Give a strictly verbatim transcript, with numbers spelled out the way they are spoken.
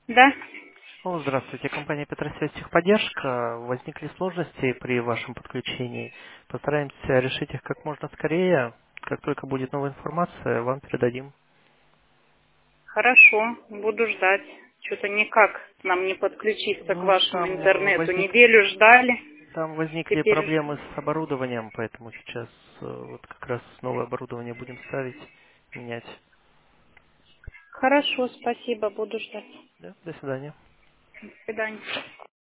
Да? Алло, здравствуйте. Компания Петросвязь Техподдержка. Возникли сложности при вашем подключении. Постараемся решить их как можно скорее. Как только будет новая информация, вам передадим. Хорошо, буду ждать. Что-то никак нам не подключиться к Ну, вашему там э, интернету. возник, Неделю ждали, там возникли теперь проблемы ждем. с оборудованием, поэтому сейчас э, вот как раз новое оборудование будем ставить, менять. Хорошо, спасибо, буду ждать. Да, до свидания. До свидания.